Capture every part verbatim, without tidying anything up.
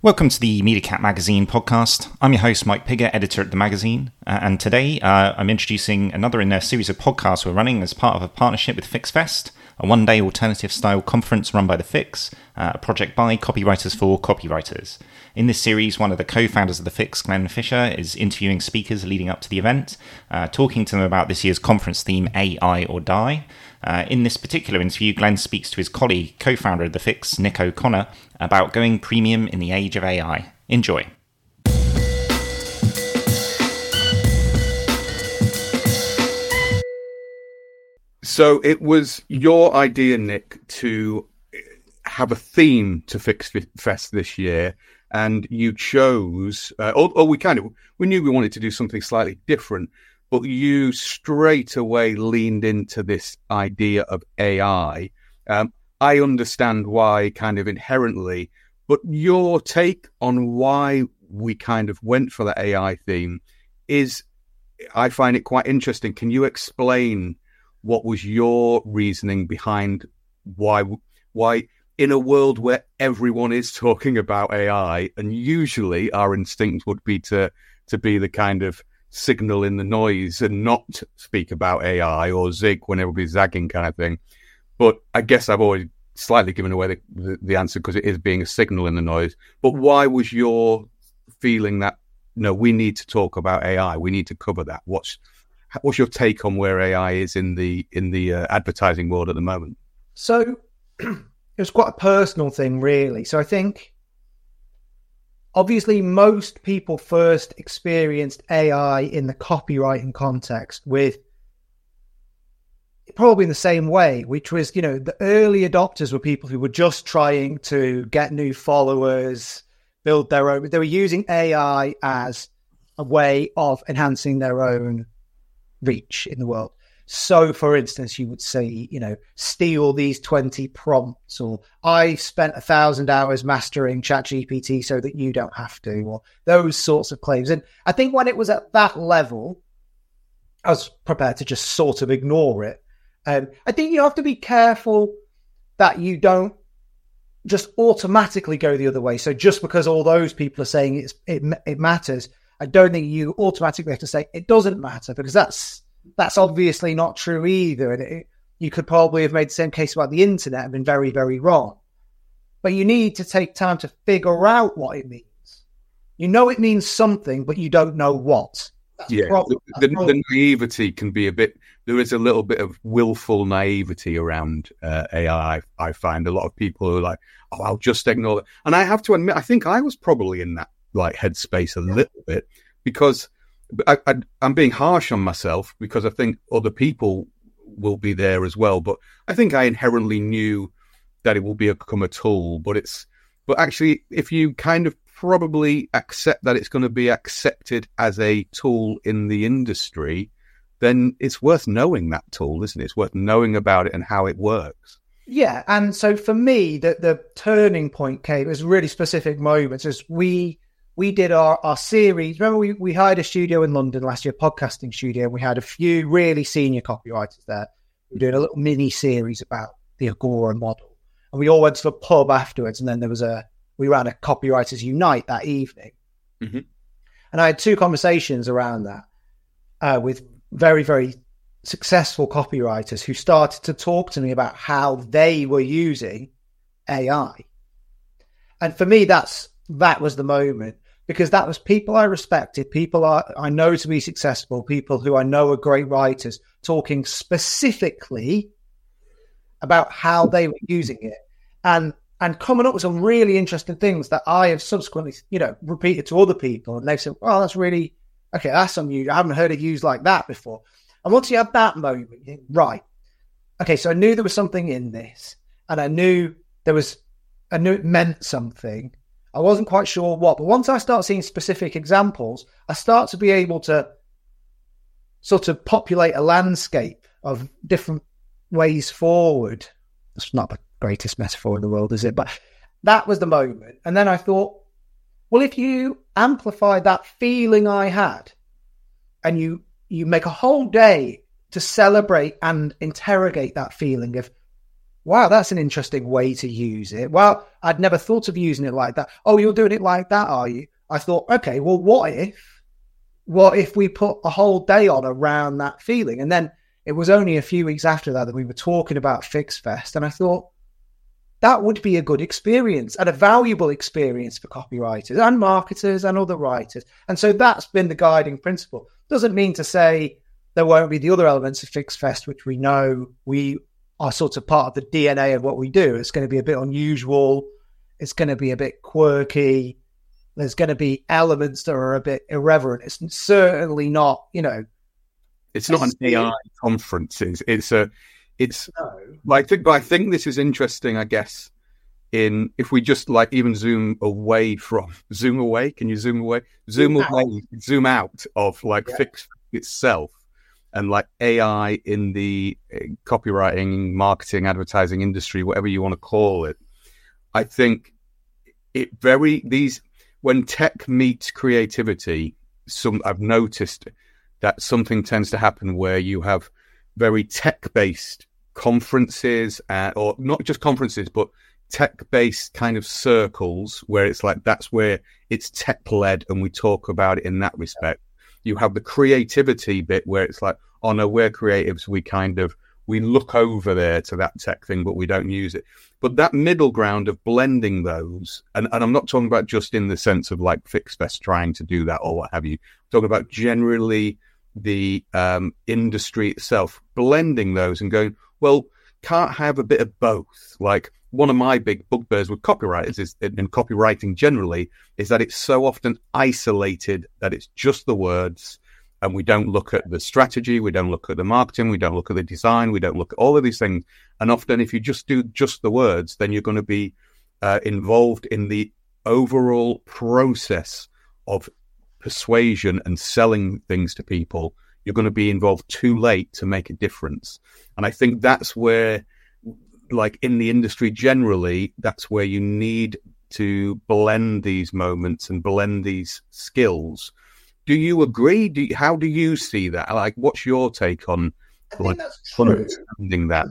Welcome to the MediaCat Magazine podcast. I'm your host, Mike Pigger, editor at the magazine, uh, and today uh, I'm introducing another in a series of podcasts we're running as part of a partnership with FixFest, a one-day alternative-style conference run by the Fix, uh, a project by Copywriters for Copywriters. In this series, one of the co-founders of the Fix, Glenn Fisher, is interviewing speakers leading up to the event, uh, talking to them about this year's conference theme, A I or Die. Uh, in this particular interview, Glenn speaks to his colleague, co-founder of the Fix, Nick O'Connor, about going premium in the age of A I. Enjoy. So it was your idea, Nick, to have a theme to Fix Fest this year, and you chose, uh, or, or we kind of, we knew we wanted to do something slightly different, but you straight away leaned into this idea of A I. Um, I understand why kind of inherently, but your take on why we kind of went for the A I theme is, I find it quite interesting. Can you explain what was your reasoning behind why, why in a world where everyone is talking about A I, and usually our instinct would be to, to be the kind of signal in the noise and not speak about A I or zig when everybody's zagging kind of thing. But I guess I've always slightly given away the, the, the answer because it is being a signal in the noise. But why was your feeling that, no, we need to talk about A I, we need to cover that? What's what's your take on where A I is in the in the uh, advertising world at the moment? So it was quite a personal thing, really. So I think obviously, most people first experienced A I in the copywriting context with probably in the same way, which was, you know, the early adopters were people who were just trying to get new followers, build their own. They were using A I as a way of enhancing their own reach in the world. So, for instance, you would say, you know, steal these twenty prompts, or I spent a thousand hours mastering ChatGPT so that you don't have to, or those sorts of claims. And I think when it was at that level, I was prepared to just sort of ignore it. Um, I think you have to be careful that you don't just automatically go the other way. So just because all those people are saying it's, it, it matters, I don't think you automatically have to say it doesn't matter, because that's That's obviously not true either. And it, you could probably have made the same case about the internet and been very, very wrong. But you need to take time to figure out what it means. You know it means something, but you don't know what. That's yeah, problem. the, the, the naivety can be a bit, there is a little bit of willful naivety around uh, A I. I find a lot of people who are like, oh, I'll just ignore it. And I have to admit, I think I was probably in that like headspace a yeah. little bit, because I, I, I'm being harsh on myself because I think other people will be there as well. But I think I inherently knew that it will become a tool. But it's, but actually, if you kind of probably accept that it's going to be accepted as a tool in the industry, then it's worth knowing that tool, isn't it? It's worth knowing about it and how it works. Yeah, and so for me, the the turning point came. It was really specific moments as we. We did our, our series. Remember, we, we hired a studio in London last year, podcasting studio, and we had a few really senior copywriters there. We were doing a little mini series about the Agora model. And we all went to the pub afterwards, and then there was a, we ran a Copywriters Unite that evening. Mm-hmm. And I had two conversations around that uh, with very, very successful copywriters who started to talk to me about how they were using A I. And for me, that's, that was the moment. Because that was people I respected, people I, I know to be successful, people who I know are great writers, talking specifically about how they were using it, and and coming up with some really interesting things that I have subsequently, you know, repeated to other people, and they've said, "Well, that's really okay. That's some new. I haven't heard it used like that before." And once you have that moment, you think, right, okay, so I knew there was something in this, and I knew there was, I knew it meant something. I wasn't quite sure what, but once I start seeing specific examples, I start to be able to sort of populate a landscape of different ways forward. That's not the greatest metaphor in the world, is it? But that was the moment. And then I thought, well, if you amplify that feeling I had and you, you make a whole day to celebrate and interrogate that feeling of wow, that's an interesting way to use it. Well, I'd never thought of using it like that. Oh, you're doing it like that, are you? I thought, okay, well, what if, what if we put a whole day on around that feeling? And then it was only a few weeks after that that we were talking about FixFest. And I thought, that would be a good experience and a valuable experience for copywriters and marketers and other writers. And so that's been the guiding principle. Doesn't mean to say there won't be the other elements of FixFest, which we know we are sort of part of the D N A of what we do. It's going to be a bit unusual. It's going to be a bit quirky. There's going to be elements that are a bit irreverent. It's certainly not, you know. It's not an A I conference. It's, it's a... It's no. I think, but I think this is interesting, I guess, in if we just like even zoom away from zoom away. Can you zoom away? Zoom, zoom away, out. zoom out of like yeah. Fix itself and like A I in the copywriting, marketing, advertising industry, whatever you want to call it. I think it very, these, when tech meets creativity, some I've noticed that something tends to happen where you have very tech-based conferences, uh, or not just conferences, but tech-based kind of circles where it's like that's where it's tech-led and we talk about it in that respect. You have the creativity bit where it's like, oh no, we're creatives. We kind of, we look over there to that tech thing, but we don't use it. But that middle ground of blending those, and, and I'm not talking about just in the sense of like FixFest trying to do that or what have you. I'm talking about generally the um, industry itself, blending those and going, well, can't have a bit of both. Like one of my big bugbears with copywriters is, and copywriting generally, is that it's so often isolated that it's just the words and we don't look at the strategy, we don't look at the marketing, we don't look at the design, we don't look at all of these things. And often if you just do just the words, then you're going to be uh, involved in the overall process of persuasion and selling things to people. You're going to be involved too late to make a difference. And I think that's where, like in the industry generally, that's where you need to blend these moments and blend these skills. Do you agree? Do you, how do you see that? Like, what's your take on I like, think that's true. understanding that?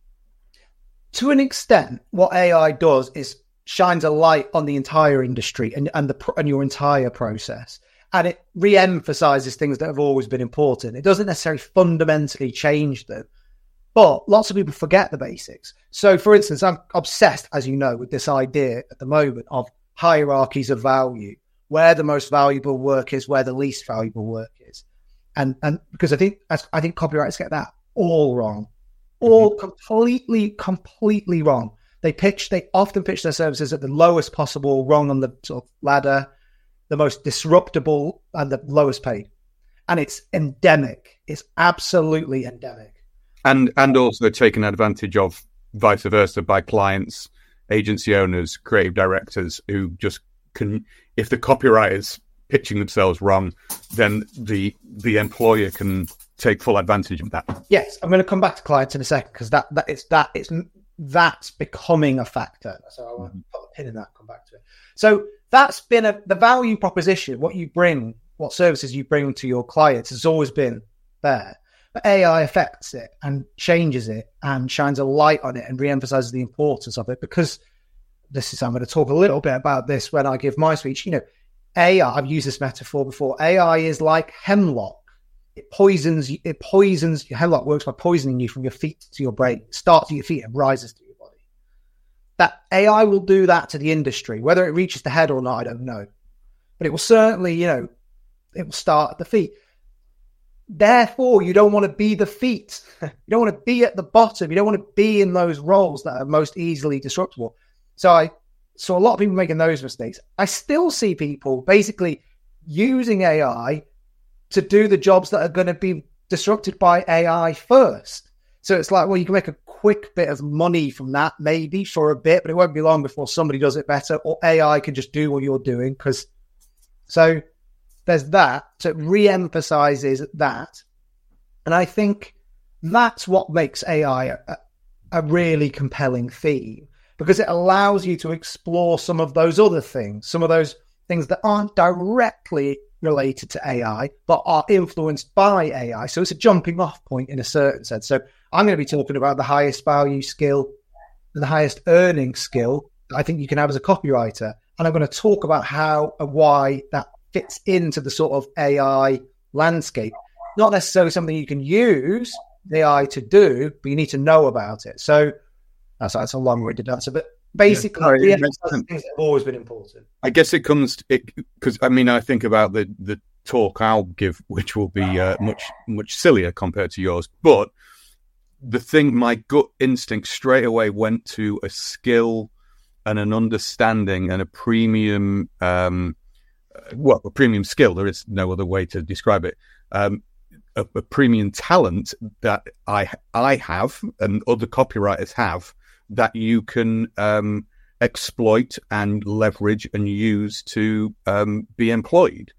To an extent, what A I does is shines a light on the entire industry and, and the and your entire process. And it re-emphasizes things that have always been important. It doesn't necessarily fundamentally change them, but lots of people forget the basics. So, for instance, I'm obsessed, as you know, with this idea at the moment of hierarchies of value, where the most valuable work is, where the least valuable work is. And and because I think I think copywriters get that all wrong, all mm-hmm. completely, completely wrong. They pitch, they often pitch their services at the lowest possible rung on the sort of ladder, the most disruptable and the lowest paid. And it's endemic. It's absolutely endemic. And and also taken advantage of vice versa by clients, agency owners, creative directors who just can, if the copywriter's pitching themselves wrong, then the the employer can take full advantage of that. Yes, I'm going to come back to clients in a second because that, that it's that it's that's becoming a factor. So I want mm-hmm. to put a pin in that, come back to it. So that's been a, the value proposition, what you bring, what services you bring to your clients has always been there. But A I affects it and changes it and shines a light on it and re-emphasizes the importance of it because this is, I'm going to talk a little bit about this when I give my speech. You know, A I, I've used this metaphor before. A I is like hemlock. It poisons, it poisons, hemlock works by poisoning you from your feet to your brain. It starts at your feet and rises to your body. That A I will do that to the industry. Whether it reaches the head or not, I don't know. But it will certainly, you know, it will start at the feet. Therefore, you don't want to be the feet. You don't want to be at the bottom. You don't want to be in those roles that are most easily disruptible. So I saw a lot of people making those mistakes. I still see people basically using A I to do the jobs that are going to be disrupted by A I first. So it's like, well, you can make a quick bit of money from that, maybe for a bit, but it won't be long before somebody does it better, or A I can just do what you're doing. Because so there's that. So it re-emphasizes that. And I think that's what makes A I a, a really compelling theme, because it allows you to explore some of those other things, some of those things that aren't directly related to A I, but are influenced by A I. So it's a jumping off point in a certain sense. So I'm going to be talking about the highest value skill and the highest earning skill that I think you can have as a copywriter. And I'm going to talk about how and why that fits into the sort of A I landscape. Not necessarily something you can use A I to do, but you need to know about it. So that's, that's a long-winded answer, but basically, yeah, no, the things that have always been important. I guess it comes because I mean I think about the the talk I'll give, which will be uh, much much sillier compared to yours. But the thing, my gut instinct straight away went to a skill and an understanding and a premium, um, well, a premium skill. There is no other way to describe it. Um, a, a premium talent that I I have and other copywriters have, that you can um, exploit and leverage and use to um, be employed.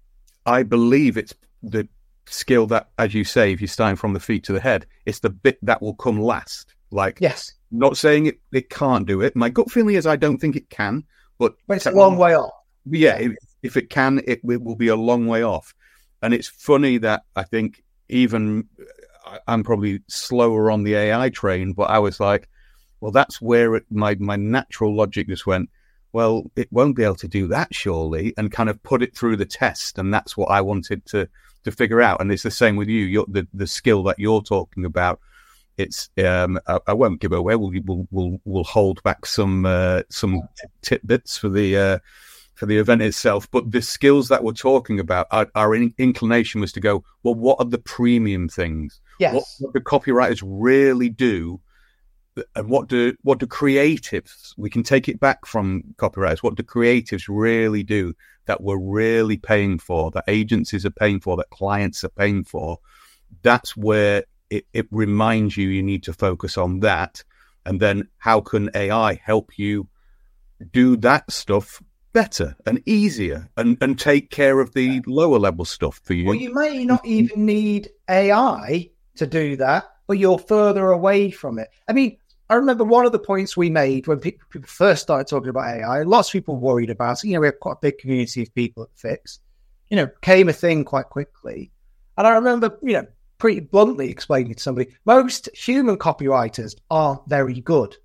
I believe it's the skill that, as you say, if you're starting from the feet to the head, it's the bit that will come last. Like, yes, not saying it, it can't do it. My gut feeling is I don't think it can, but, but it's a long way off. Yeah, if, if it can, it, it will be a long way off. And it's funny that I think even I'm probably slower on the A I train, but I was like, well, that's where it, my, my natural logic just went, well, it won't be able to do that, surely, and kind of put it through the test. And that's what I wanted to to figure out. And it's the same with you. You're, the, the skill that you're talking about, it's, um, I, I won't give away. We'll, we'll, we'll, we'll hold back some uh, some tidbits for the uh, for the event itself. But the skills that we're talking about, our, our in, inclination was to go, well, what are the premium things? Yes. What, what do copywriters really do? And what do what do creatives, we can take it back from copywriters, what do creatives really do that we're really paying for, that agencies are paying for, that clients are paying for? That's where it, it reminds you you need to focus on that. And then how can A I help you do that stuff better and easier and, and take care of the lower level stuff for you? Well, you may not even need A I to do that, but you're further away from it. I mean, I remember one of the points we made when people, people first started talking about A I, lots of people worried about it. You know, we have quite a big community of people at Fix. You know, became a thing quite quickly. And I remember, you know, pretty bluntly explaining to somebody, most human copywriters aren't very good.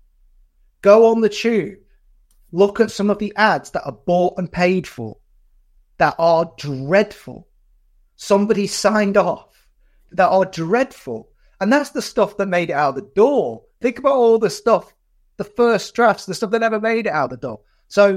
Go on the tube, look at some of the ads that are bought and paid for that are dreadful. Somebody signed off that are dreadful. And that's the stuff that made it out of the door. Think about all the stuff, the first drafts, the stuff that never made it out the door. So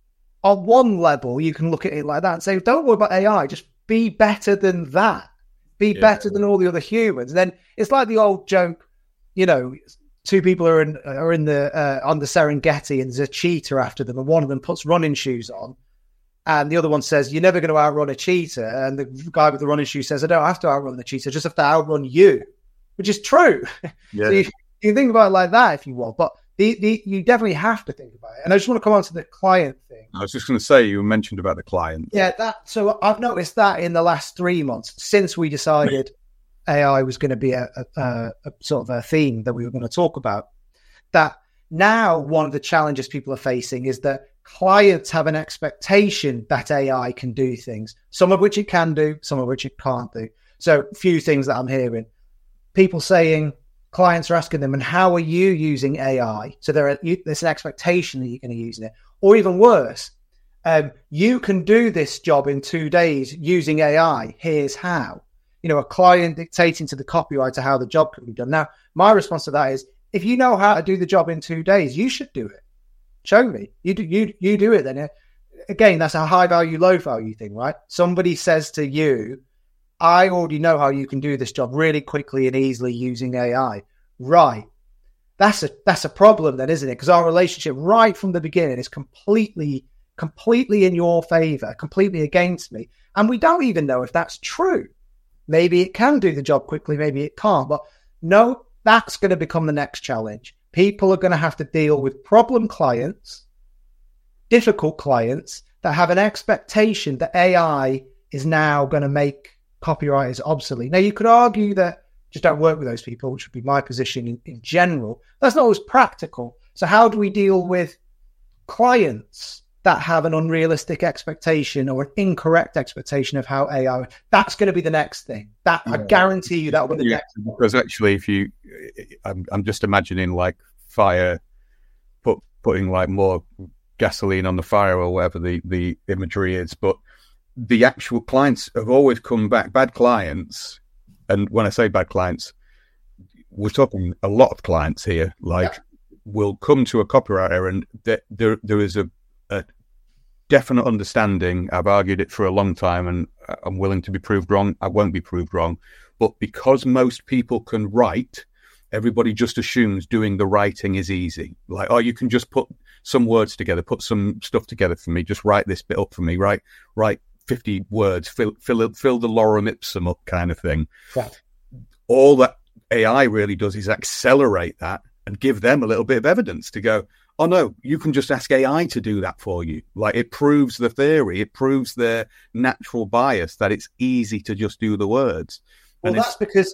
on one level, you can look at it like that and say, don't worry about A I, just be better than that. Be yeah. better than all the other humans. And then it's like the old joke, you know, two people are in are in the uh, on the Serengeti and there's a cheetah after them and one of them puts running shoes on and the other one says, you're never going to outrun a cheetah. And the guy with the running shoes says, I don't have to outrun the cheetah, I just have to outrun you, which is true. Yeah. So you, you can think about it like that if you want, but the, the, you definitely have to think about it. And I just want to come on to the client thing. I was just going to say, you mentioned about the client. Yeah, that. So I've noticed that in the last three months since we decided A I was going to be a, a, a sort of a theme that we were going to talk about, that now one of the challenges people are facing is that clients have an expectation that A I can do things, some of which it can do, some of which it can't do. So a few things that I'm hearing. People saying, clients are asking them, and how are you using A I? So there are, you, there's an expectation that you're going to use it. Or even worse, um, you can do this job in two days using A I. Here's how. You know, a client dictating to the copywriter how the job can be done. Now, my response to that is, if you know how to do the job in two days, you should do it. Show me. You do, you, you do it then. Again, that's a high value, low value thing, right? Somebody says to you, I already know how you can do this job really quickly and easily using A I. Right. That's a that's a problem then, isn't it? Because our relationship right from the beginning is completely, completely in your favor, completely against me. And we don't even know if that's true. Maybe it can do the job quickly, maybe it can't. But no, that's going to become the next challenge. People are going to have to deal with problem clients, difficult clients that have an expectation that A I is now going to make copywriters obsolete. Now, you could argue that just don't work with those people, which would be my position in, in general. That's not always practical. So how do we deal with clients that have an unrealistic expectation or an incorrect expectation of how A I? That's going to be the next thing. That yeah. I guarantee you that will be the yeah, next. Because actually, if you, I'm, I'm just imagining like fire, put putting like more gasoline on the fire or whatever the, the imagery is. But the actual clients have always come back, bad clients. And when I say bad clients, we're talking a lot of clients here, like yeah. will come to a copywriter and th- there there is a, a definite understanding. I've argued it for a long time and I'm willing to be proved wrong. I won't be proved wrong. But because most people can write, everybody just assumes doing the writing is easy. Like, oh, you can just put some words together, put some stuff together for me, just write this bit up for me, write, write fifty words, fill, fill, fill the lorem ipsum up kind of thing. Yeah. All that A I really does is accelerate that and give them a little bit of evidence to go, oh no, you can just ask A I to do that for you. Like it proves the theory, it proves their natural bias that it's easy to just do the words. Well, and that's because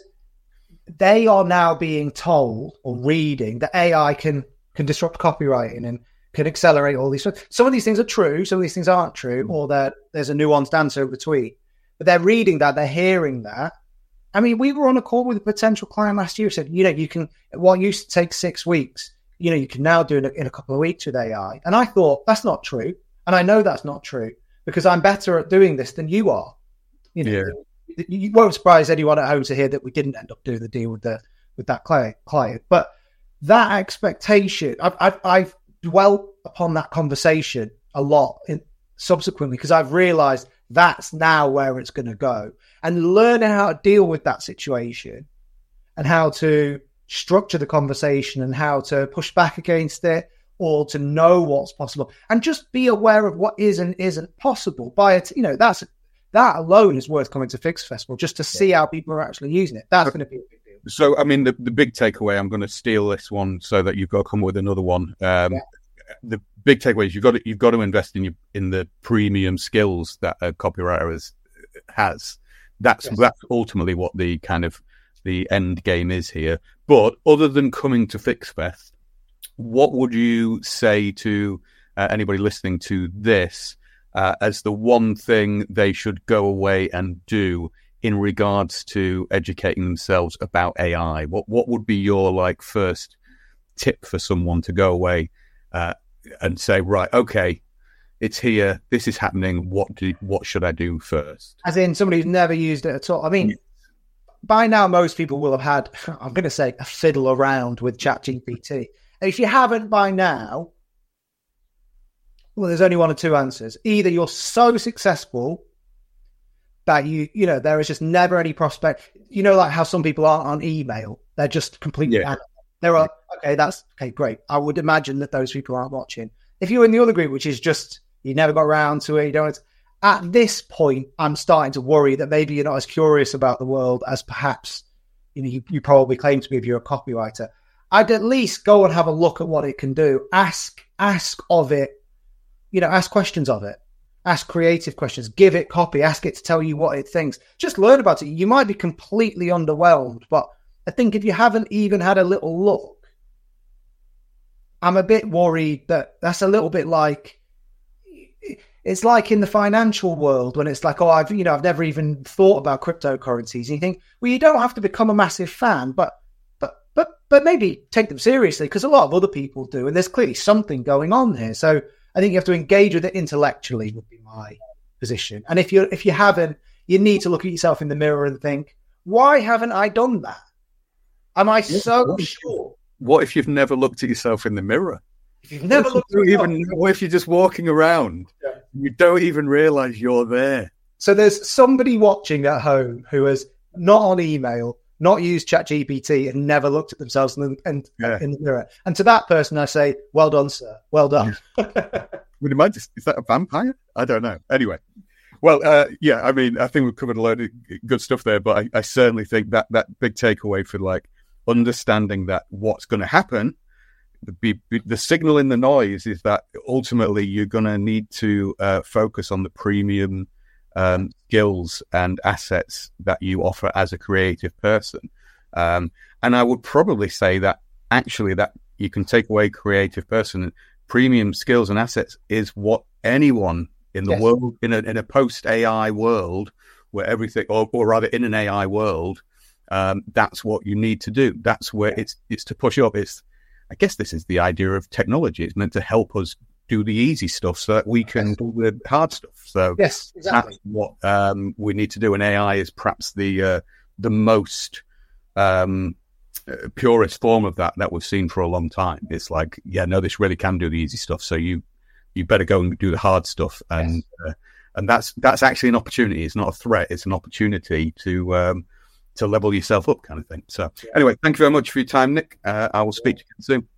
they are now being told or reading that A I can can disrupt copywriting and can accelerate all these. Some of these things are true, some of these things aren't true, or that there's a nuanced answer between. But they're reading that, they're hearing that. I mean, we were on a call with a potential client last year who said, you know, you can, what used to take six weeks, you know, you can now do it in a couple of weeks with A I. And I thought, that's not true. And I know that's not true because I'm better at doing this than you are. You know, yeah. You won't surprise anyone at home to hear that we didn't end up doing the deal with the with that client. But that expectation, I've, I've, I've dwelt upon that conversation a lot in, subsequently because I've realized that's now where it's going to go. And learning how to deal with that situation and how to structure the conversation and how to push back against it or to know what's possible and just be aware of what is and isn't possible by it. You know, that's that alone is worth coming to Fix Festival just to see how people are actually using it. That's going to be a big deal. So, I mean, the, the big takeaway, I'm going to steal this one so that you've got to come with another one. Um, yeah. The big takeaway is you've got to, you've got to invest in your, in the premium skills that a copywriter is, has. That's yes. that's ultimately what the kind of the end game is here. But other than coming to FixFest, what would you say to uh, anybody listening to this uh, as the one thing they should go away and do in regards to educating themselves about A I? What what would be your like first tip for someone to go away uh, and say, right, okay, it's here, this is happening, what do what should I do first? As in somebody who's never used it at all. I mean, yeah. By now most people will have had, I'm going to say, a fiddle around with ChatGPT. And if you haven't by now, well, there's only one or two answers. Either you're so successful that you, you know, there is just never any prospect. You know, like how some people aren't on email. They're just completely yeah. There are, okay, that's, okay, great. I would imagine that those people aren't watching. If you're in the other group, which is just, you never got around to it, you don't, at this point, I'm starting to worry that maybe you're not as curious about the world as perhaps, you know, you, you probably claim to be if you're a copywriter. I'd at least go and have a look at what it can do. Ask, ask of it, you know, ask questions of it. Ask creative questions. Give it copy. Ask it to tell you what it thinks. Just learn about it. You might be completely underwhelmed, but I think if you haven't even had a little look, I'm a bit worried that that's a little bit like, it's like in the financial world when it's like, oh, I've, you know, I've never even thought about cryptocurrencies. And you think, well, you don't have to become a massive fan, but, but, but, but maybe take them seriously because a lot of other people do. And there's clearly something going on here. So I think you have to engage with it intellectually would be my position. And if you if you haven't, you need to look at yourself in the mirror and think, why haven't I done that? Am I so what sure? What if you've never looked at yourself in the mirror? If you've never what looked if at you even, what if you're just walking around? Yeah. You don't even realize you're there. So there's somebody watching at home who has not on email, not used ChatGPT and never looked at themselves in the, in, yeah. in the mirror. And to that person, I say, well done, sir. Well done. Would you mind? Is that a vampire? I don't know. Anyway. Well, uh, yeah, I mean, I think we've covered a load of good stuff there, but I, I certainly think that that big takeaway for like understanding that what's going to happen, the, the signal in the noise is that ultimately you're going to need to uh, focus on the premium um, skills and assets that you offer as a creative person. Um, and I would probably say that actually that you can take away creative person, premium skills and assets is what anyone in the yes. world, in a, in a post-A I world where everything, or, or rather in an A I world, um, that's what you need to do. That's where it's, it's to push up. It's, I guess this is the idea of technology. It's meant to help us do the easy stuff so that we can do the hard stuff. So yes, exactly. That's what um, we need to do. And A I is perhaps the uh, the most um, uh, purest form of that that we've seen for a long time. It's like, yeah, no, this really can do the easy stuff. So you you better go and do the hard stuff. And yes. uh, and that's that's actually an opportunity. It's not a threat. It's an opportunity to um, to level yourself up, kind of thing. So yeah. Anyway, thank you very much for your time, Nick. Uh, I will speak to you soon.